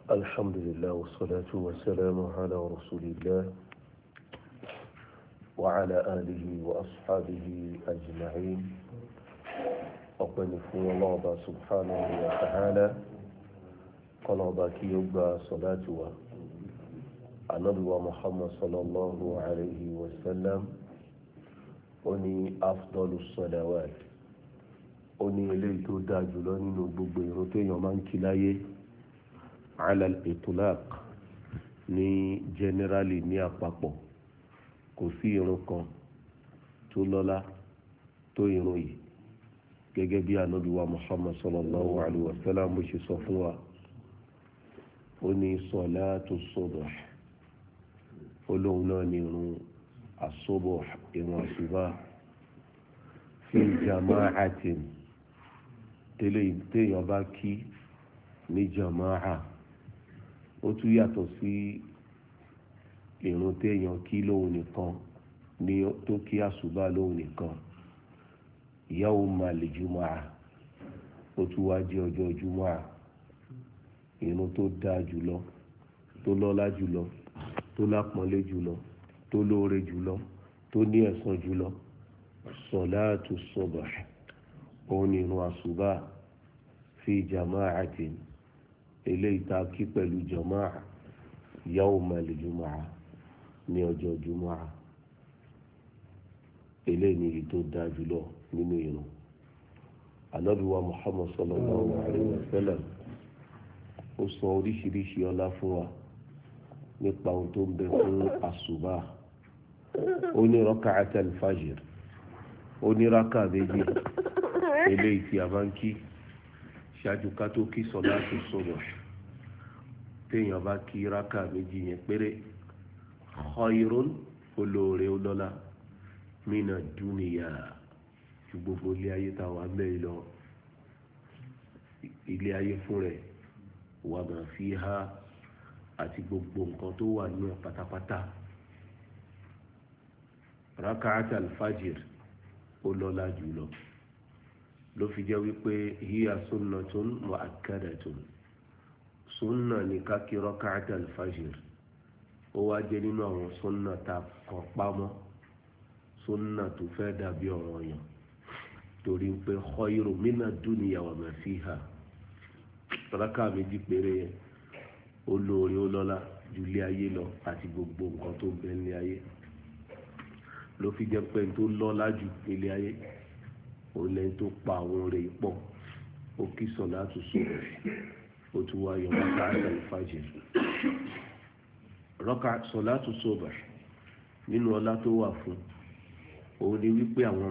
الحمد لله والصلاة والسلام على رسول الله وعلى آله وأصحابه أجمعين. أقنف الله سبحانه وتعالى قال باكي يبقى صلاة النبي محمد صلى الله عليه وسلم أني أفضل الصلوات أني إليت داجلوني نبوغ بيروتين يومان كلايه ala al-itlaq ní generally ní àpapọ̀ kò sí irun kan tó lọ́lá tó irun yìí gẹ́gẹ́ bí ànábì wa Muhammad sallallahu alayhi wa sallam bó ṣe sọ fún wa ó ní salatu subh olóhùn náà ní irun as-subh irun àṣùbà fi jama'atin tẹ́lẹ̀ téèyàn bá kí ní jama'a ó tún yàtọ̀ sí ìrun téèyàn kí lóhun nìkan ní tó kí àṣùbà lóhun nìkan yawmal jumu'ah ó tún wá jẹ́ ọjọ́ jumu'ah ìrun tó dáa jùlọ tó lọ́lá jùlọ tó lápọ́nlé jùlọ tó lóore jùlọ tó ní ẹ̀san jùlọ salatu subh òun ni ìrun àṣùbà fi jama'atin eléyìí tá a kí pẹ̀lú jama'a yawmal jumu'ah ní ọjọ́ jumu'ah eléyìí ni èyí tó dáa jùlọ nínú ìrun. Ànábì wa Muhammad sallallahu alayhi wa sallam ó sọ oríṣiríṣi ọlá fún wa nípa ohun tó ń bẹ fún àṣùbà. Ó ní raka'at al-fajr, ó ní rákà méjì eléyìí tí a máa ń kí ṣáájú ká tó kí sọ̀láàtù subh. téèyàn bá kí rákà méjì yẹn péré khayrun olóore olọ́lá mina dúnìyà ju gbogbo ilé ayé tá a wà mẹ́rin lọ. ilé ayé fún rẹ̀ wa ma fiha àti gbogbo nǹkan tó wà nínú ẹ̀ pátápátá. raka'at al-fajr olọ́lá jùlọ ló fi jẹ́ wípé hiya sunnatun mu'akkadatun sunna ní kákí raka'at al-fajr ó wá jẹ́ nínú àwọn sunna tá a kọ́ pamọ́ sunna tó fẹ́ dàbí ọ̀ranyàn torí pé khayru mina dunya wa ma fiha rákà méjì péré yẹn olóore olọ́lá ju ilé ayé lọ àti gbogbo nǹkan tó bẹ ní ayé ló fi jẹ́ pé tó lọ́lá jù ilé ayé òun lẹ́yìn tó pa àwọn ọ̀rẹ́ pọ̀ ó kí sọ̀láàtù subh ó tún wá yọ raka'at al-fajr. sọ̀láàtù subh nínú ọlá tó wà fún òun ni wípé àwọn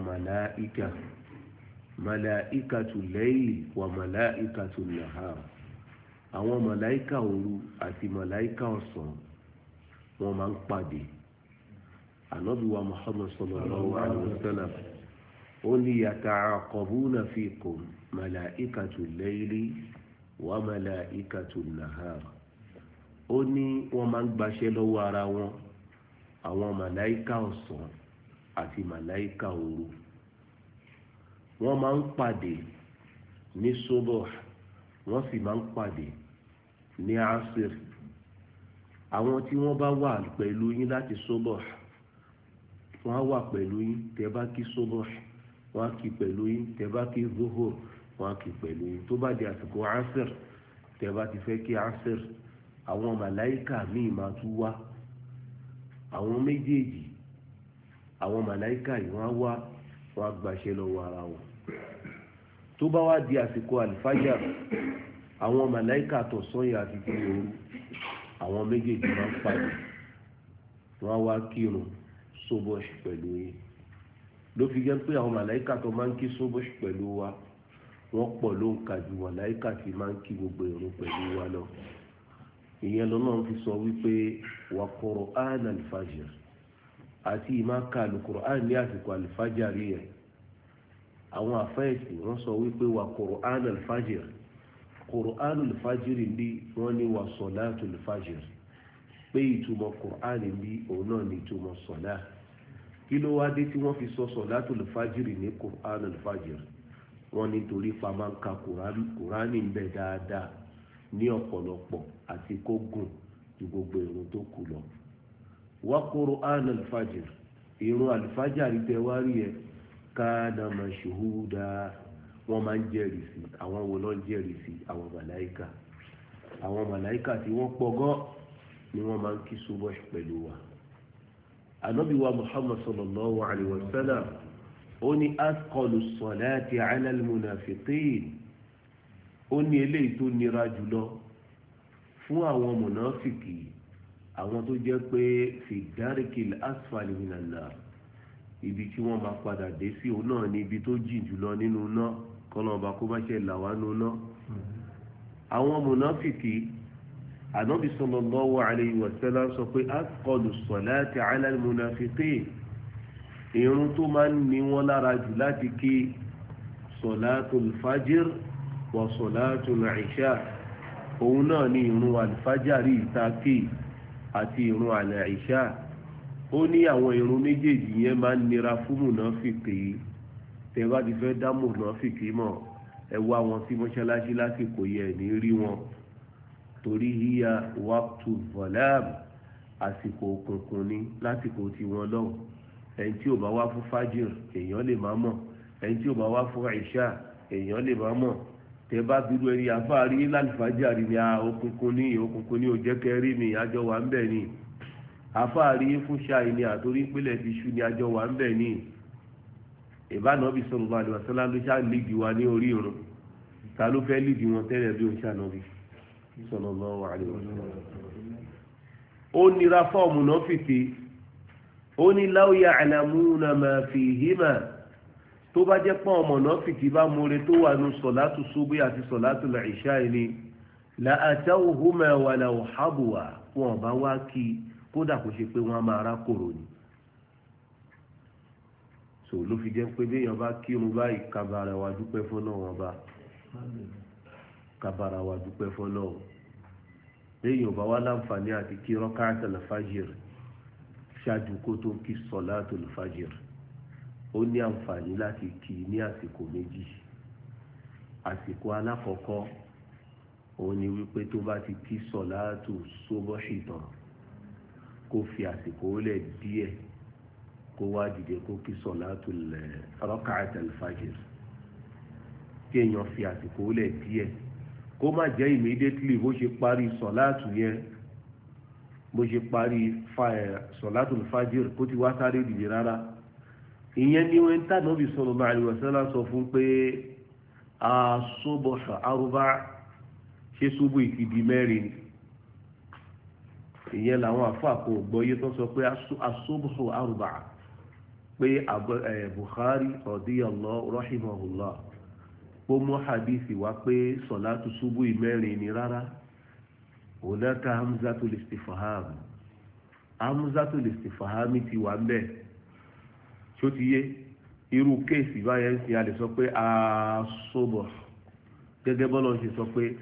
màláìkàtù layli wà màláìkàtù nahar, àwọn màláìkà òru àti màláìkà ọ̀sán wọn máa ń pàdé. Ànábì wa Muhammad sallallahu alaihi wa sallam ó ní yata'aqabuna fikum màláìkàtù layli wa màláìkàtù nahar. ó ní wọ́n máa ń gbaṣẹ́ lọ́wọ́ ara wọn àwọn màláìkà ọ̀sán àti màláìkà òru. wọ́n máa ń pàdé ní subuh wọ́n sì máa ń pàdé ní asir. àwọn tí wọ́n bá wà pẹ̀lú yín láti subuh wọ́n á wà pẹ̀lú yín tẹ́ bá kí subuh, wọ́n á kí pẹ̀lú yín tẹ́ bá kí zuhur, wọ́n á kí pẹ̀lú yín. tó bá di àsìkò asir tẹ́ bá ti fẹ́ kí asir àwọn màláìkà míì máa tún wá. àwọn méjèèjì àwọn màláìkà yìí wọ́n á wá wọ́n á gbaṣẹ́ lọ́wọ́ ara wọn. tó bá wá di àsìkò àlìfájà àwọn màláìkà tọ̀sán yà àti ti òru àwọn méjèèjì máa ń pàdé wọ́n á wá kírun subuh pẹ̀lú yín. ló fi jẹ́ pé àwọn màláìkà tó máa ń kí subuh pẹ̀lú wa wọ́n pọ̀ ló ń ka ju màláìkà tí máa ń kí gbogbo ìrun pẹ̀lú wa lọ. ìyẹn lọ́nà fi sọ wípé wa Qur'an al-fajr àti ìmáka al-Qur'an ní àsìkò al-fajr rí ẹ̀. àwọn àfẹ́ẹ̀sì wọ́n sọ wípé wa Qur'an al-fajr Qur'an al-fajr bí wọ́n ní wa salatu al-fajr pé ìtumọ̀ Qur'an bí òun náà ní ìtumọ̀ sọ̀lá. kí ló wá dé tí wọ́n fi sọ salatu al-fajr ní Qur'an al-fajr? wọ́n nítorí pa máa ń ka Qur'an ń bẹ dáadáa ní ọ̀pọ̀lọpọ̀ àti kó gùn ju gbogbo ìrun tó kù lọ. wa Qur'an al-fajr, ìrun al-fajr tẹ wá rí ẹ kana mashhuda, wọ́n máa ń jẹ́rìí sí. àwọn wo ló ń jẹ́rìí sí? àwọn màláìkà. àwọn màláìkà tí wọ́n pọ̀ gan ni wọ́n máa ń kí subuh pẹ̀lú wa. Ànábì wa Muhammad sallallahu alayhi wa sallam ó ní asqalu salati ala al-munafiqin, ó ní eléyìí tó nira jùlọ fún àwọn mùnáfìkì, àwọn tó jẹ́ pé fi darikil asfali minan nar, ibi tí wọ́n máa padà dé sí òun náà ní ibi tó jìn jùlọ nínú náà, kọ́lọ́ọ̀bá kó bá ṣe là wá nínú náà. àwọn mùnáfìkì, Ànábì sallallahu alayhi wa sallam sọ pé asqalu salati ala al-munafiqin, ìrun tó máa ń ní wọn lára jù láti kí salatul fajr wa salatul isha, òun náà ní ìrun alfajari ìtàkì àti ìrun al-isha. ó ní àwọn ìrun méjèèjì yẹn máa ń nira fún mùnáfìkì. tẹ́ bá ti fẹ́ dá mùnáfìkì mọ̀, ẹ wá wọn sí mọ́ṣáláṣí lásìkò yẹn ní rí wọn, torí hiya waqtu zalam, àsìkò òkùnkùn ni lásìkò tí wọ́n lọ́wọ́. ẹni tí ò bá wá fún fájìr èèyàn lè má mọ̀, ẹni tí ò bá wá fún ìṣà èèyàn lè má mọ̀. tẹ́ bá dúró ẹni àfáàrí lálùfájàrí ni òkùnkùn ní ò jẹ́ kẹ́ rí mi, àjọ wà ń bẹ̀ ni. àfáàrí fún ṣáì ni àtòrí ìpínlẹ̀ ti ṣú ni àjọ wà ń bẹ̀ ni. ìbánàbí sallallahu alaihi wasallam ló ṣáà lídìí wa ní orí irun, ta ló fẹ́ lídìí wọn tẹ́lẹ̀ bí ó ń ṣànàbí sallallahu alaihi wasallam. ó nira fọ́ọ̀mù náà fìtì. ó ní law ya'lamuna ma fihima, tó bá jẹ́ pọ́n ọmọ náà fìtì bá múre tó wà ní sọ̀látù ṣubú àti sọ̀látù ìṣá ni la atawhuma walaw habwa, wọn bá wá kí kódà kó ṣe pé wọ́n á máa rákòrò ni. so ló fi jẹ́ pé béèyàn bá kírun báyìí kábàárà wa dúpẹ́ fọ́lọ́run wọn bá kábàárà wa dúpẹ́ fọ́lọ́run. béèyàn bá wá láǹfààní àti kí rákàtul fajr ṣáájú kó tó kí sọ̀látùl fajr, ó ní àǹfààní láti kí ní àsìkò méjì. àsìkò alákọ̀ọ́kọ́ òun ni wípé tó bá ti kí sọ̀látù subuhi tán, kó fi àsìkò lẹ̀ díẹ̀ kó wá dìde kó kí sọ̀látùl rákàtul fajr. kí èèyàn fi àsìkò lẹ̀ díẹ̀, kó má jẹ́ immediately bó ṣe parí sọ̀látù yẹn, bó ṣe parí sọ̀látùl fajr kó ti wá sáré dìde rárá. ìyẹn ni wọ́n ń tà Nábì sallallahu alaihi wasallam sọ fún pé as-subh arba', ṣé ṣubú ìkìdí mẹ́rin. ìyẹn làwọn àfáàkó gbọ́yé tó sọ pé as-subh arba', pé Bukhari radiyallahu rahimahullah ó mú hadithi wá pé sọ̀látù ṣubú ìmẹ́rin ni rárá. hunaka hamzatul istifham, hamzatul istifham ti wà ń bẹ̀. tó ti yé irú kéèsì báyẹn sí a lè sọ pé as-subh, gẹ́gẹ́ bọ́lá ṣe sọ pé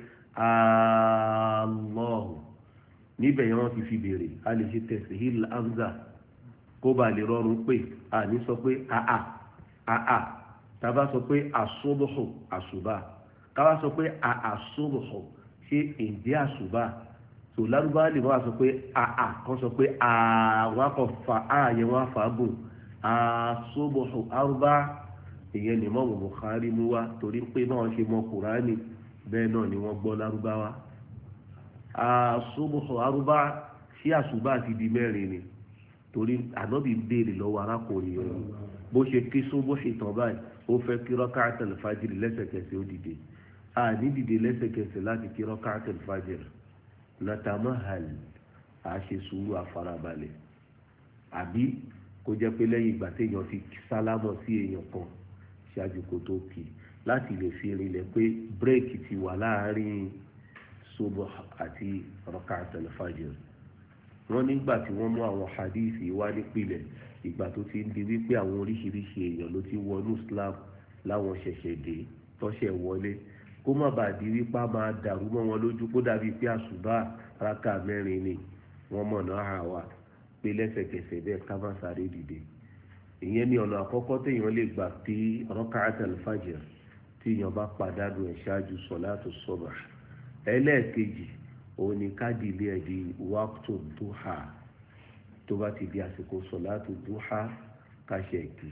Allahu, níbẹ̀ yẹn wọ́n ti fi béèrè. a lè ṣe tashil hamza kó ba lè rọrùn pé a ní sọ pé àà tàbá sọ pé as-subh àṣùbà, káwá sọ pé as-subh ṣe èdè àṣùbà. so lárúbá lè wọ́n sọ pé kan sọ pé àwọn akọ̀ fa ààyè wọn fàágùn as-subh arba'. ìyẹn ni mọ́ Bukhari mú wá, torí pé náà ṣe mọ Kùránì bẹ́ẹ̀ náà ni wọ́n gbọ́ lárúbáwá. as-subh arba' sí àṣùbà ti di mẹ́rin ni, torí Ànábì béèrè lọ́wọ́ arákùnrin yẹn bó ṣe kí ṣubú ìtàn báyìí, ó fẹ́ kí rákàtul fajr lẹ́sẹ̀kẹsẹ̀ ó dìde. ní dìde lẹ́sẹ̀kẹsẹ̀ láti kí rákàtul fajr, natamahal, a ṣe sùúrù àfarabalẹ̀. àbí kó jẹ́ pé lẹ́yìn ìgbà téèyàn ti sálámọ̀ sí èèyàn kan ṣáájú kó tó kí, láti lè fi rinlẹ̀ pé bírèkì ti wà láàárín ṣubú àti rákàtul fajr. wọ́n nígbà tí wọ́n mú àwọn hadithi wá nípìnlẹ̀, ìgbà tó ti ń di wípé àwọn oríṣiríṣi èèyàn ló ti wọnú Islam láwọn ṣẹ̀ṣẹ̀ dé tọ́ṣẹ̀ wọlé, kó má bàa di wípé a máa dàrú mọ́ wọn lójú kó dàbí pé àṣùbà rákà mẹ́rin ni wọ́n mọ̀nà àwa pé lẹ́sẹ̀kẹsẹ̀ bẹ́ẹ̀ ká má sáré dìde. ìyẹn ni ọ̀nà àkọ́kọ́ téèyàn lè gbà kí rákàtul fajr tí èèyàn bá pàdánù ẹ̀ ṣáájú sọ̀látù subh. ẹlẹ́ẹ̀kejì òun ni kádìlé ẹ̀ di wákùtù dúhà, tó bá ti di àsìkò sọ̀látù dúhà káṣẹ̀ kì.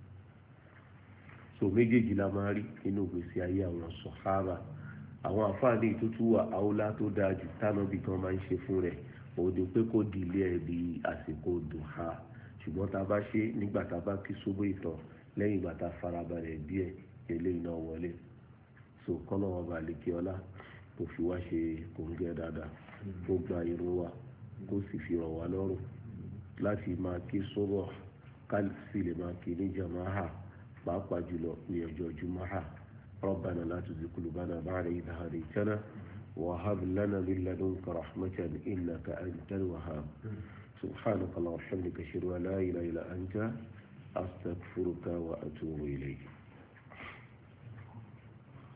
So méjèèjì la máa rí nínú ìgbésí ayé àwọn sọ̀hábà. Àwọn àfáàní ìtútù wà áwòlá tó dáa jù tánàbì kan máa ń ṣe fún rẹ̀ òun ni pé kó dìlé ẹ̀ di àsìkò dúhà, ṣùgbọ́n tá a bá ṣe nígbà tá a bá kí sóbó ìtàn lẹ́yìn ìgbà tá a farabalẹ̀ díẹ̀ eléyìí náà wọlé. So kọ́nà wọn bá lè kí ọlá kó fi wá ṣe kòńgẹ́ dáadáa, kó gba irun wa kó sì fi rọ̀ wá lọ́rùn láti máa kí sóbọ̀ ká sì lè máa kí ní jàmáà pàápàá jùlọ ní ọjọ́ jùmọ̀á. ربنا لا تزغ قلوبنا بعد إذ هديتنا وهب لنا من لدنك رحمة إنك أنت الوهاب. سبحانك اللهم وبحمدك أشهد أن لا إله إلا أنت أستغفرك وأتوب إليك.